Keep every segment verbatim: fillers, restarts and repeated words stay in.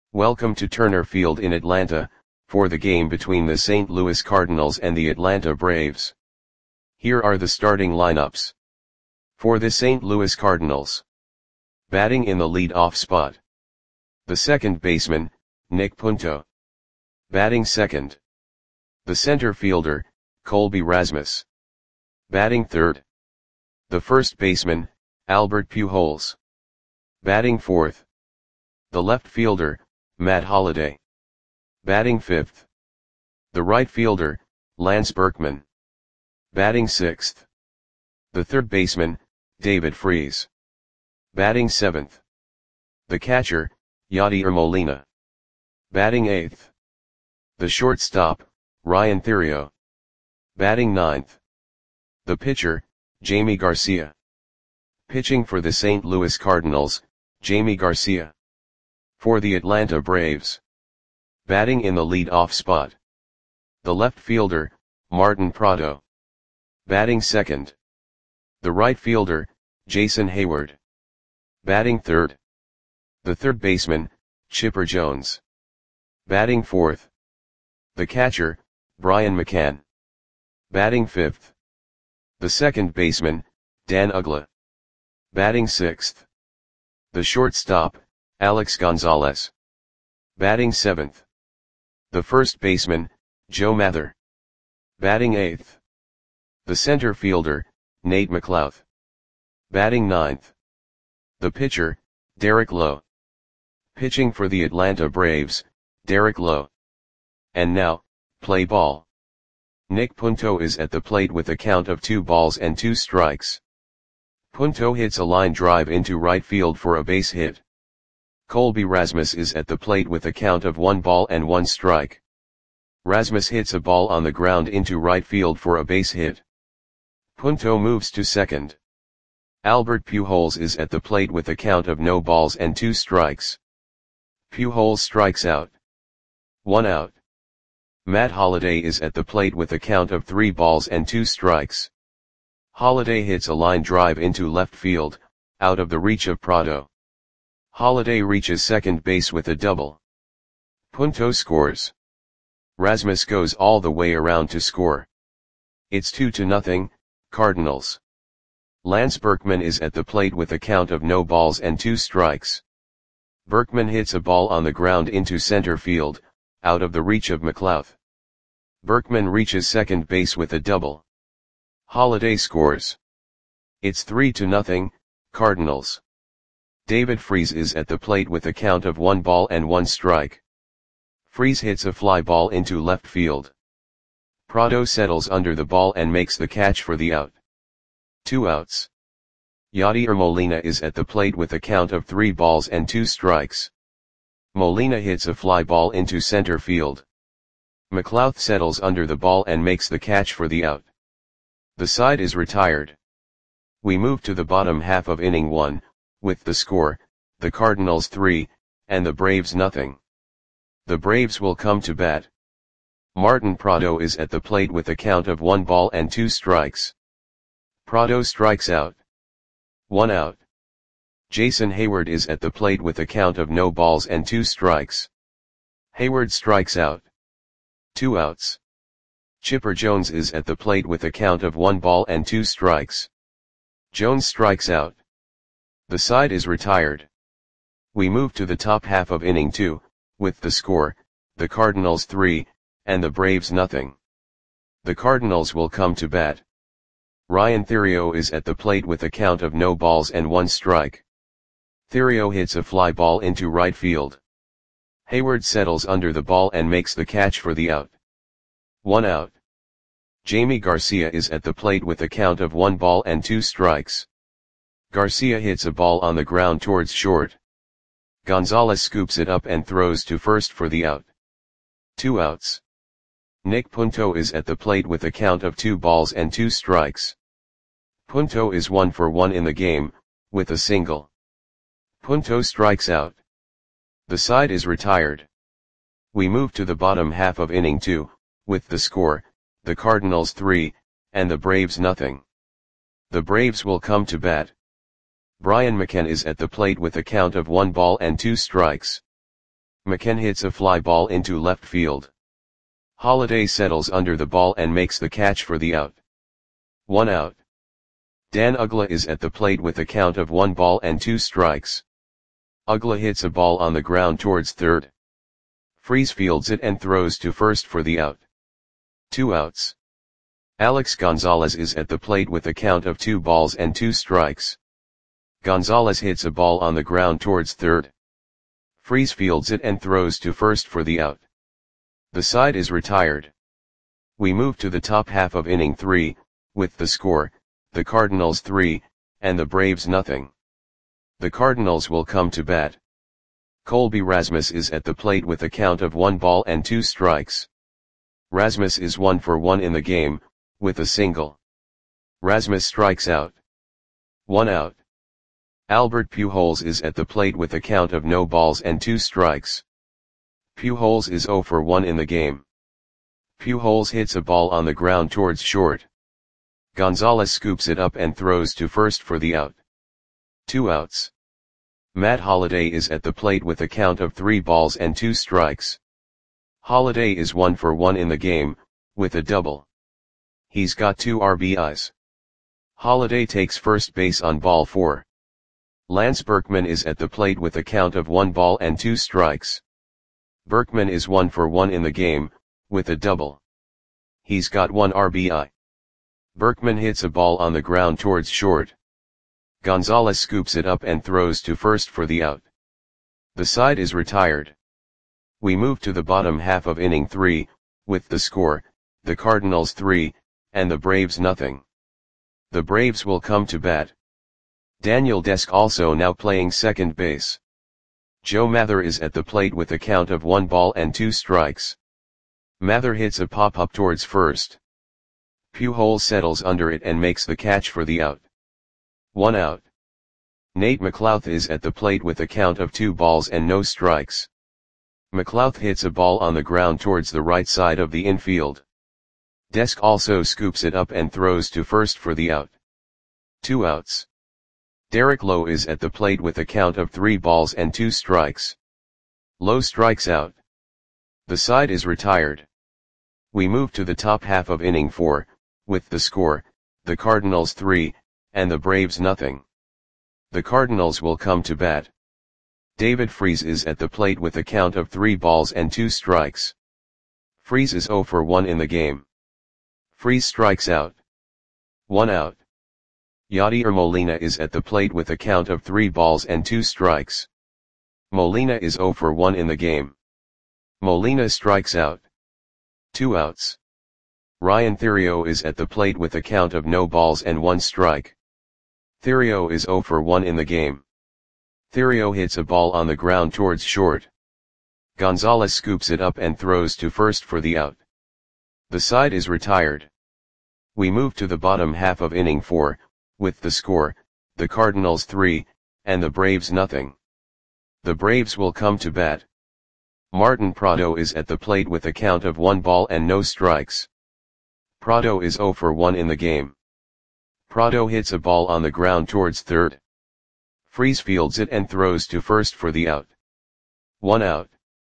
Welcome to Turner Field in Atlanta, for the game between the Saint Louis Cardinals and the Atlanta Braves. Here are the starting lineups. For the Saint Louis Cardinals. Batting in the lead-off spot. The second baseman, Nick Punto. Batting second. The center fielder, Colby Rasmus. Batting third. The first baseman, Albert Pujols. Batting fourth. The left fielder, Matt Holliday. Batting fifth. The right fielder, Lance Berkman. Batting sixth. The third baseman, David Freese. Batting seventh. The catcher, Yadier Molina. Batting eighth. The shortstop, Ryan Theriot. Batting ninth. The pitcher, Jamie Garcia. Pitching for the Saint Louis Cardinals, Jamie Garcia. For the Atlanta Braves. Batting in the lead-off spot. The left fielder, Martin Prado. Batting second. The right fielder, Jason Heyward. Batting third. The third baseman, Chipper Jones. Batting fourth. The catcher, Brian McCann. Batting fifth. The second baseman, Dan Uggla. Batting sixth. The shortstop, Alex Gonzalez. Batting seventh. The first baseman, Joe Mather. Batting eighth. The center fielder, Nate McLouth. Batting ninth. The pitcher, Derek Lowe. Pitching for the Atlanta Braves, Derek Lowe. And now, play ball. Nick Punto is at the plate with a count of two balls and two strikes. Punto hits a line drive into right field for a base hit. Colby Rasmus is at the plate with a count of one ball and one strike. Rasmus hits a ball on the ground into right field for a base hit. Punto moves to second. Albert Pujols is at the plate with a count of no balls and two strikes. Pujols strikes out. One out. Matt Holliday is at the plate with a count of three balls and two strikes. Holliday hits a line drive into left field, out of the reach of Prado. Holliday reaches second base with a double. Punto scores. Rasmus goes all the way around to score. It's two to nothing, Cardinals. Lance Berkman is at the plate with a count of no balls and two strikes. Berkman hits a ball on the ground into center field, out of the reach of McLouth. Berkman reaches second base with a double. Holliday scores. It's three to nothing, Cardinals. David Freese is at the plate with a count of one ball and one strike. Freese hits a fly ball into left field. Prado settles under the ball and makes the catch for the out. Two outs. Yadier Molina is at the plate with a count of three balls and two strikes. Molina hits a fly ball into center field. McLouth settles under the ball and makes the catch for the out. The side is retired. We move to the bottom half of inning one, with the score, the Cardinals three, and the Braves nothing. The Braves will come to bat. Martin Prado is at the plate with a count of one ball and two strikes. Prado strikes out. One out. Jason Heyward is at the plate with a count of no balls and two strikes. Heyward strikes out. Two outs. Chipper Jones is at the plate with a count of one ball and two strikes. Jones strikes out. The side is retired. We move to the top half of inning two, with the score, the Cardinals three, and the Braves nothing. The Cardinals will come to bat. Ryan Theriot is at the plate with a count of no balls and one strike. Theriot hits a fly ball into right field. Heyward settles under the ball and makes the catch for the out. One out. Jamie Garcia is at the plate with a count of one ball and two strikes. Garcia hits a ball on the ground towards short. Gonzalez scoops it up and throws to first for the out. Two outs. Nick Punto is at the plate with a count of two balls and two strikes. Punto is one for one in the game, with a single. Punto strikes out. The side is retired. We move to the bottom half of inning two, with the score, the Cardinals three, and the Braves nothing. The Braves will come to bat. Brian McCann is at the plate with a count of one ball and two strikes. McKen hits a fly ball into left field. Holliday settles under the ball and makes the catch for the out. One out. Dan Uggla is at the plate with a count of one ball and two strikes. Uggla hits a ball on the ground towards third. Freese fields it and throws to first for the out. Two outs. Alex Gonzalez is at the plate with a count of two balls and two strikes. Gonzalez hits a ball on the ground towards third. Freese fields it and throws to first for the out. The side is retired. We move to the top half of inning three, with the score, the Cardinals three, and the Braves nothing. The Cardinals will come to bat. Colby Rasmus is at the plate with a count of one ball and two strikes. Rasmus is one for one in the game, with a single. Rasmus strikes out. One out. Albert Pujols is at the plate with a count of no balls and two strikes. Pujols is zero for one in the game. Pujols hits a ball on the ground towards short. Gonzalez scoops it up and throws to first for the out. Two outs. Matt Holliday is at the plate with a count of three balls and two strikes. Holliday is one for one in the game, with a double. He's got two R B Is. Holliday takes first base on ball four. Lance Berkman is at the plate with a count of one ball and two strikes. Berkman is one for one in the game, with a double. He's got one R B I. Berkman hits a ball on the ground towards short. Gonzalez scoops it up and throws to first for the out. The side is retired. We move to the bottom half of inning three, with the score, the Cardinals three, and the Braves nothing. The Braves will come to bat. Daniel Desk also now playing second base. Joe Mather is at the plate with a count of one ball and two strikes. Mather hits a pop-up towards first. Pujols settles under it and makes the catch for the out. One out. Nate McLouth is at the plate with a count of two balls and no strikes. McLouth hits a ball on the ground towards the right side of the infield. Desk also scoops it up and throws to first for the out. Two outs. Derek Lowe is at the plate with a count of three balls and two strikes. Lowe strikes out. The side is retired. We move to the top half of inning four, with the score, the Cardinals three, and the Braves nothing. The Cardinals will come to bat. David Freese is at the plate with a count of three balls and two strikes. Freese is zero for one in the game. Freese strikes out. One out. Yadier Molina is at the plate with a count of three balls and two strikes. Molina is zero for one in the game. Molina strikes out. Two outs. Ryan Theriot is at the plate with a count of no balls and one strike. Theriot is zero for one in the game. Theriot hits a ball on the ground towards short. Gonzalez scoops it up and throws to first for the out. The side is retired. We move to the bottom half of inning four, with the score, the Cardinals three, and the Braves nothing. The Braves will come to bat. Martin Prado is at the plate with a count of one ball and no strikes. Prado is zero for one in the game. Prado hits a ball on the ground towards third. Freese fields it and throws to first for the out. One out.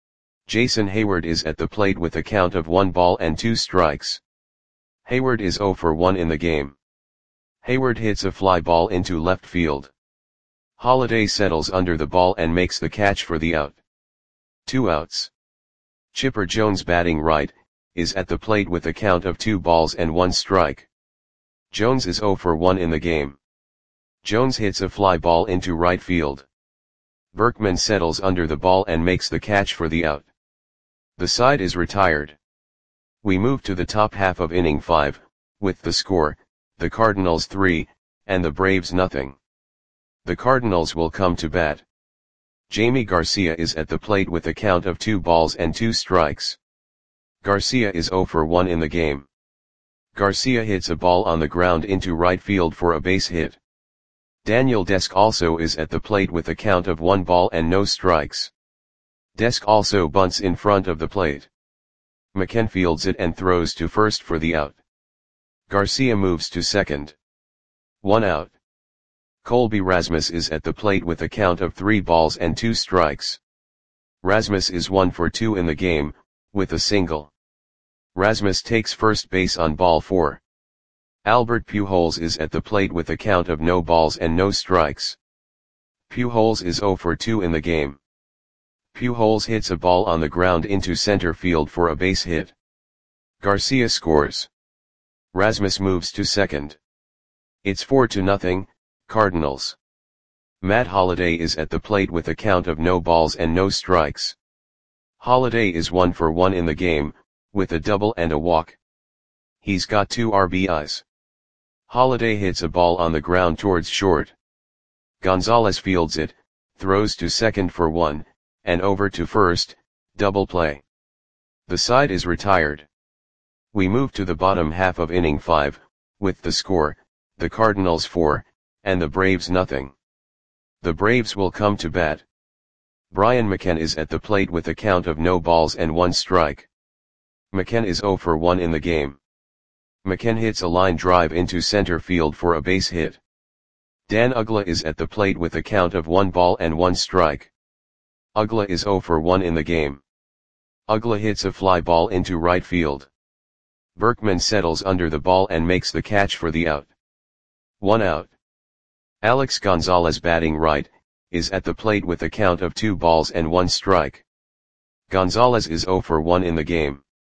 Jason Hayward is at the plate with a count of one ball and two strikes. Hayward is zero for one in the game. Hayward hits a fly ball into left field. Holliday settles under the ball and makes the catch for the out. Two outs. Chipper Jones, batting right, is at the plate with a count of two balls and one strike. Jones is zero for one in the game. Jones hits a fly ball into right field. Berkman settles under the ball and makes the catch for the out. The side is retired. We move to the top half of inning five, with the score, the Cardinals three, and the Braves nothing. The Cardinals will come to bat. Jamie Garcia is at the plate with a count of two balls and two strikes. Garcia is zero for one in the game. Garcia hits a ball on the ground into right field for a base hit. Daniel Desk also is at the plate with a count of one ball and no strikes. Desk also bunts in front of the plate. McKen fields it and throws to first for the out. Garcia moves to second. One out. Colby Rasmus is at the plate with a count of three balls and two strikes. Rasmus is one for two in the game, with a single. Rasmus takes first base on ball four. Albert Pujols is at the plate with a count of no balls and no strikes. Pujols is zero for two in the game. Pujols hits a ball on the ground into center field for a base hit. Garcia scores. Rasmus moves to second. It's four to nothing, Cardinals. Matt Holliday is at the plate with a count of no balls and no strikes. Holliday is one for one in the game, with a double and a walk. He's got two R B Is. Holliday hits a ball on the ground towards short. Gonzalez fields it, throws to second for one, and over to first, double play. The side is retired. We move to the bottom half of inning five, with the score, the Cardinals four, and the Braves nothing. The Braves will come to bat. Brian McCann is at the plate with a count of no balls and one strike. McCann is zero for one in the game. McCann hits a line drive into center field for a base hit. Dan Uggla is at the plate with a count of one ball and one strike. Uggla is zero for one in the game. Uggla hits a fly ball into right field. Berkman settles under the ball and makes the catch for the out. One out. Alex Gonzalez, batting right, is at the plate with a count of two balls and one strike. Gonzalez is zero for one in the game.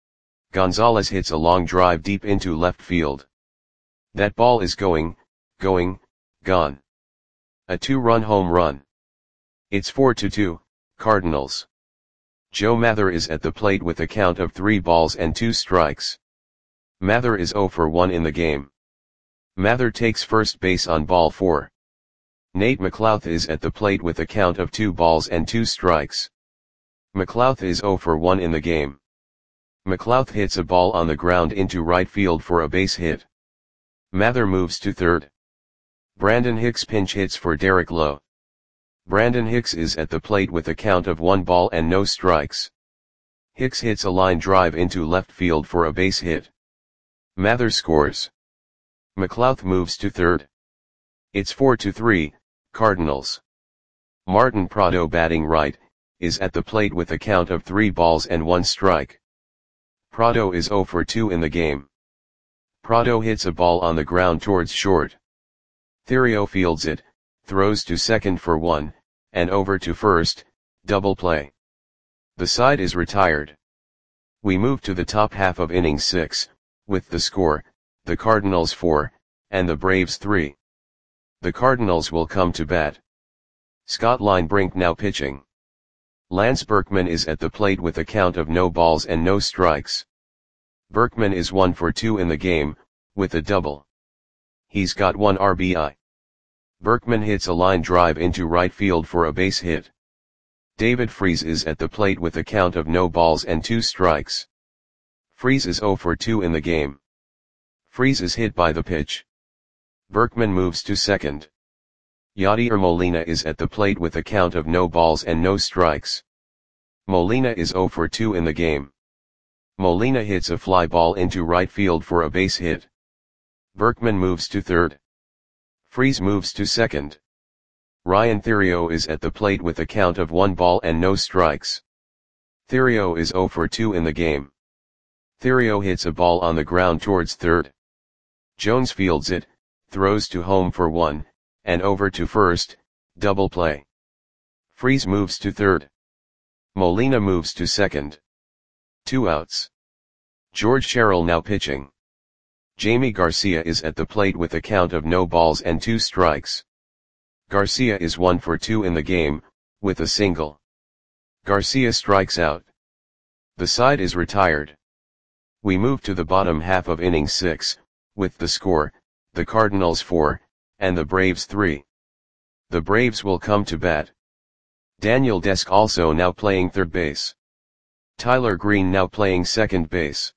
Gonzalez hits a long drive deep into left field. That ball is going, going, gone. A two-run home run. It's four to two, Cardinals. Joe Mather is at the plate with a count of three balls and two strikes. Mather is zero for one in the game. Mather takes first base on ball four. Nate McLouth is at the plate with a count of two balls and two strikes. McLouth is zero for one in the game. McLouth hits a ball on the ground into right field for a base hit. Mather moves to third. Brandon Hicks pinch hits for Derek Lowe. Brandon Hicks is at the plate with a count of one ball and no strikes. Hicks hits a line drive into left field for a base hit. Mather scores. McLouth moves to third. It's four to three, Cardinals. Martin Prado, batting right, is at the plate with a count of three balls and one strike. Prado is zero for two in the game. Prado hits a ball on the ground towards short. Theriot fields it, throws to second for one, and over to first, double play. The side is retired. We move to the top half of inning six, with the score, the Cardinals four, and the Braves three. The Cardinals will come to bat. Scott Linebrink now pitching. Lance Berkman is at the plate with a count of no balls and no strikes. Berkman is one for two in the game, with a double. He's got one R B I. Berkman hits a line drive into right field for a base hit. David Freese is at the plate with a count of no balls and two strikes. Freese is zero for two in the game. Freese is hit by the pitch. Berkman moves to second. Yadier Molina is at the plate with a count of no balls and no strikes. Molina is zero for two in the game. Molina hits a fly ball into right field for a base hit. Berkman moves to third. Freese moves to second. Ryan Theriot is at the plate with a count of one ball and no strikes. Theriot is zero for two in the game. Theriot hits a ball on the ground towards third. Jones fields it, throws to home for one, and over to first, double play. Freese moves to third. Molina moves to second. Two outs. George Sherrill now pitching. Jamie Garcia is at the plate with a count of no balls and two strikes. Garcia is one for two in the game, with a single. Garcia strikes out. The side is retired. We move to the bottom half of inning six, with the score, the Cardinals four, and the Braves three. The Braves will come to bat. Daniel Desk also now playing third base. Tyler Green now playing second base.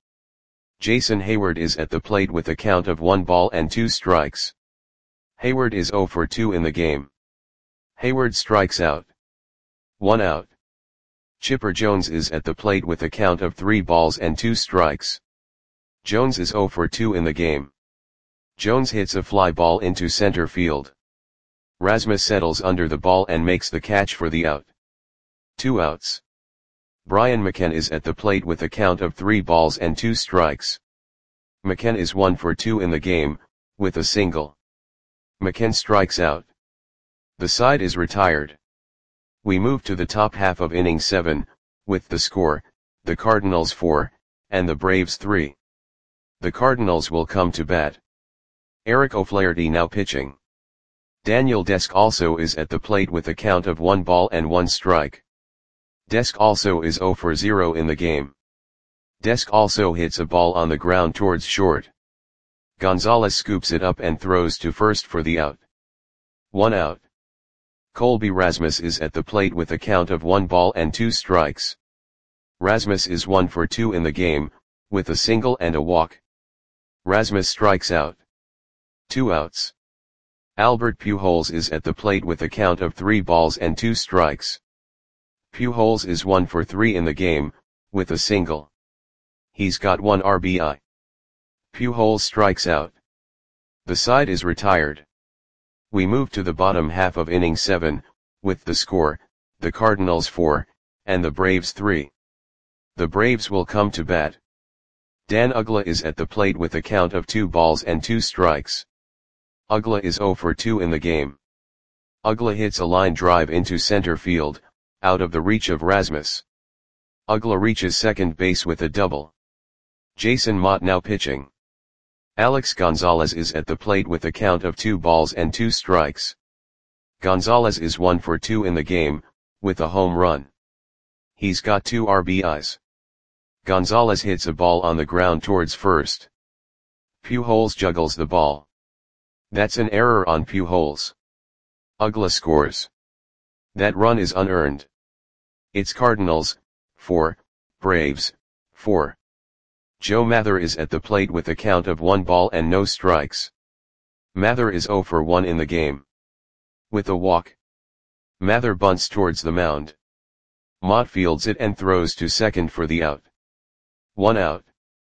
Jason Hayward is at the plate with a count of one ball and two strikes. Hayward is zero for two in the game. Hayward strikes out. One out. Chipper Jones is at the plate with a count of three balls and two strikes. Jones is zero for two in the game. Jones hits a fly ball into center field. Rasmus settles under the ball and makes the catch for the out. Two outs. Brian McKenna is at the plate with a count of three balls and two strikes. McKenna is one for two in the game, with a single. McKenna strikes out. The side is retired. We move to the top half of inning seven, with the score, the Cardinals four, and the Braves three. The Cardinals will come to bat. Eric O'Flaherty now pitching. Daniel Desk also is at the plate with a count of one ball and one strike. Desk also is zero for zero in the game. Desk also hits a ball on the ground towards short. Gonzalez scoops it up and throws to first for the out. One out. Colby Rasmus is at the plate with a count of one ball and two strikes. Rasmus is one for two in the game, with a single and a walk. Rasmus strikes out. Two outs. Albert Pujols is at the plate with a count of three balls and two strikes. Pujols is one for three in the game, with a single. He's got one R B I. Pujols strikes out. The side is retired. We move to the bottom half of inning seven, with the score, the Cardinals four, and the Braves three. The Braves will come to bat. Dan Uggla is at the plate with a count of two balls and two strikes. Uggla is zero for two in the game. Uggla hits a line drive into center field, out of the reach of Rasmus. Uggla reaches second base with a double. Jason Motte now pitching. Alex Gonzalez is at the plate with a count of two balls and two strikes. Gonzalez is one for two in the game, with a home run. He's got two R B Is. Gonzalez hits a ball on the ground towards first. Pujols juggles the ball. That's an error on Pujols. Uggla scores. That run is unearned. It's Cardinals, four, Braves, four. Joe Mather is at the plate with a count of one ball and no strikes. Mather is zero for one in the game. With a walk. Mather bunts towards the mound. Motte fields it and throws to second for the out. One out.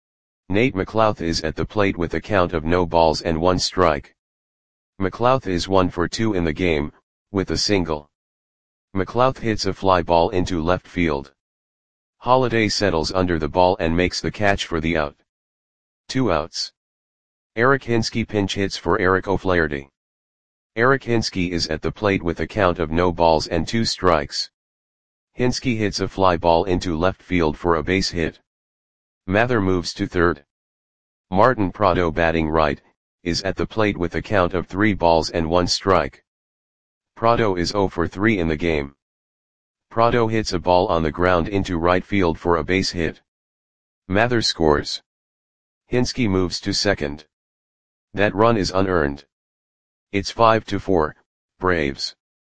Nate McLouth is at the plate with a count of no balls and one strike. McLouth is one for two in the game, with a single. McLouth hits a fly ball into left field. Holiday settles under the ball and makes the catch for the out. Two outs. Eric Hinske pinch hits for Eric O'Flaherty. Eric Hinske is at the plate with a count of no balls and two strikes. Hinske hits a fly ball into left field for a base hit. Mather moves to third. Martin Prado batting right, is at the plate with a count of three balls and one strike. Prado is zero for three in the game. Prado hits a ball on the ground into right field for a base hit. Mather scores. Hinske moves to second. That run is unearned. It's five to four, Braves.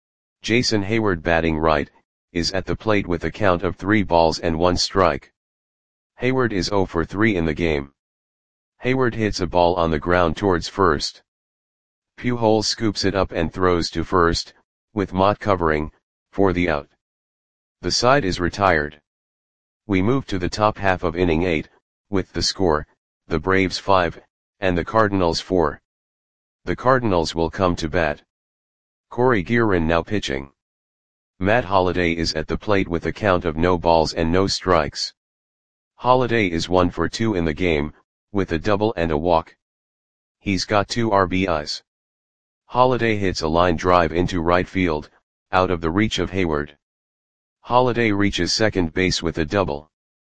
Jason Hayward batting right, is at the plate with a count of three balls and one strike. Hayward is zero for three in the game. Hayward hits a ball on the ground towards first. Pujols scoops it up and throws to first, with Motte covering, for the out. The side is retired. We move to the top half of inning eight, with the score, the Braves five, and the Cardinals four. The Cardinals will come to bat. Corey Guerin now pitching. Matt Holliday is at the plate with a count of no balls and no strikes. Holliday is one for two in the game, with a double and a walk. He's got two R B Is. Holliday hits a line drive into right field, out of the reach of Hayward. Holliday reaches second base with a double.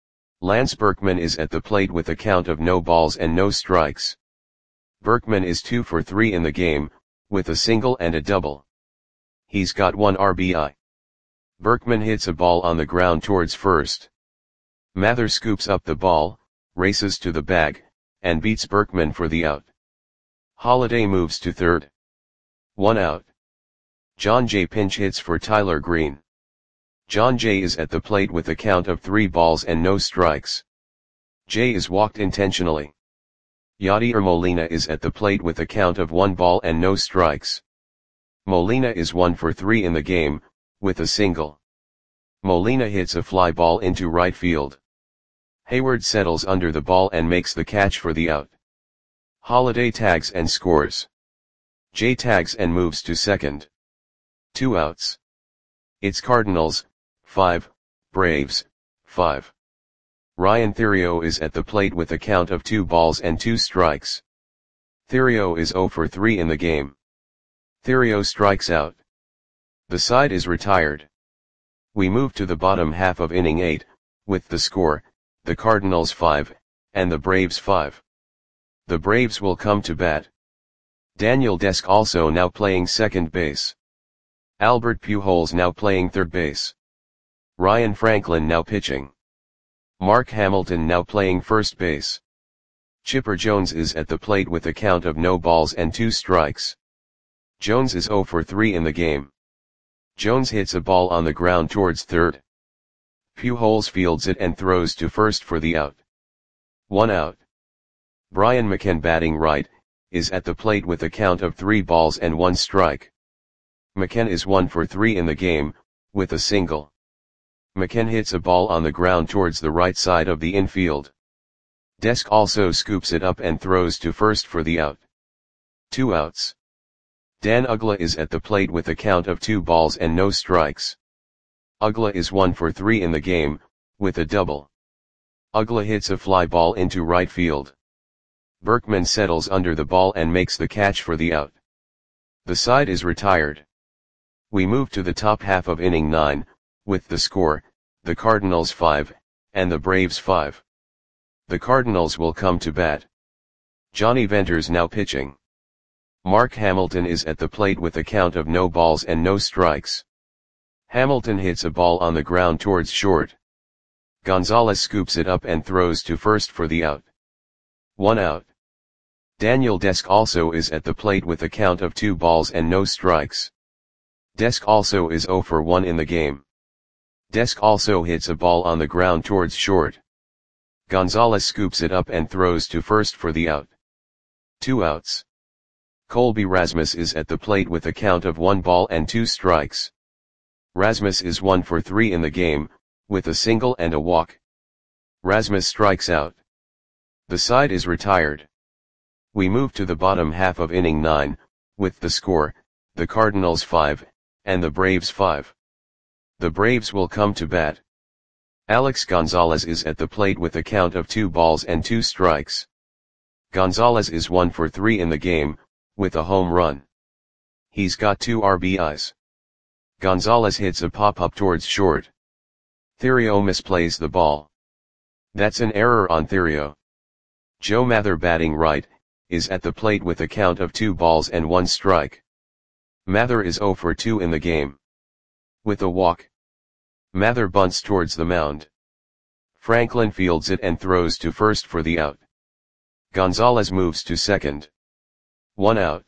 Lance Berkman is at the plate with a count of no balls and no strikes. Berkman is two for three in the game, with a single and a double. He's got one R B I. Berkman hits a ball on the ground towards first. Mather scoops up the ball, races to the bag, and beats Berkman for the out. Holliday moves to third. One out. John Jay pinch hits for Tyler Green. John Jay is at the plate with a count of three balls and no strikes. Jay is walked intentionally. Yadier Molina is at the plate with a count of one ball and no strikes. Molina is one for three in the game, with a single. Molina hits a fly ball into right field. Hayward settles under the ball and makes the catch for the out. Holliday tags and scores. Jay tags and moves to second. Two outs. It's Cardinals, five, Braves, five. Ryan Theriot is at the plate with a count of two balls and two strikes. Theriot is zero for three in the game. Theriot strikes out. The side is retired. We move to the bottom half of inning eight, with the score, the Cardinals five, and the Braves five. The Braves will come to bat. Daniel Desk also now playing second base. Albert Pujols now playing third base. Ryan Franklin now pitching. Mark Hamilton now playing first base. Chipper Jones is at the plate with a count of no balls and two strikes. Jones is zero for three in the game. Jones hits a ball on the ground towards third. Pujols fields it and throws to first for the out. One out. Brian McCann batting right, is at the plate with a count of three balls and one strike. McCann is one for three in the game, with a single. McCann hits a ball on the ground towards the right side of the infield. Desk also scoops it up and throws to first for the out. Two outs. Dan Uggla is at the plate with a count of two balls and no strikes. Uggla is one for three in the game, with a double. Uggla hits a fly ball into right field. Berkman settles under the ball and makes the catch for the out. The side is retired. We move to the top half of inning nine, with the score, the Cardinals five, and the Braves five. The Cardinals will come to bat. Johnny Venters now pitching. Mark Hamilton is at the plate with a count of no balls and no strikes. Hamilton hits a ball on the ground towards short. Gonzalez scoops it up and throws to first for the out. One out. Daniel Desk also is at the plate with a count of two balls and no strikes. Desk also is zero for one in the game. Desk also hits a ball on the ground towards short. Gonzalez scoops it up and throws to first for the out. Two outs. Colby Rasmus is at the plate with a count of one ball and two strikes. Rasmus is one for three in the game, with a single and a walk. Rasmus strikes out. The side is retired. We move to the bottom half of inning nine, with the score, the Cardinals five, and the Braves five. The Braves will come to bat. Alex Gonzalez is at the plate with a count of two balls and two strikes. Gonzalez is one for three in the game, with a home run. He's got two R B Is. Gonzalez hits a pop-up towards short. Theriot misplays the ball. That's an error on Theriot. Joe Mather batting right, is at the plate with a count of two balls and one strike. Mather is zero for two in the game. With a walk. Mather bunts towards the mound. Franklin fields it and throws to first for the out. Gonzalez moves to second. One out.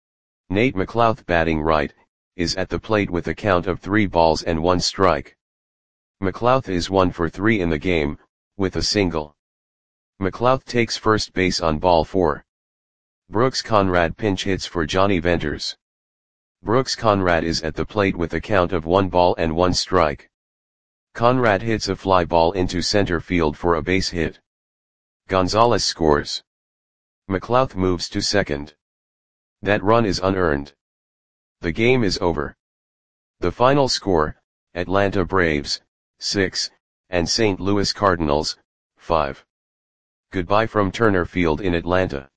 Nate McLouth batting right, is at the plate with a count of three balls and one strike. McLouth is one for three in the game, with a single. McLouth takes first base on ball four. Brooks Conrad pinch hits for Johnny Venters. Brooks Conrad is at the plate with a count of one ball and one strike. Conrad hits a fly ball into center field for a base hit. Gonzalez scores. McLouth moves to second. That run is unearned. The game is over. The final score, Atlanta Braves, six, and Saint Louis Cardinals, five. Goodbye from Turner Field in Atlanta.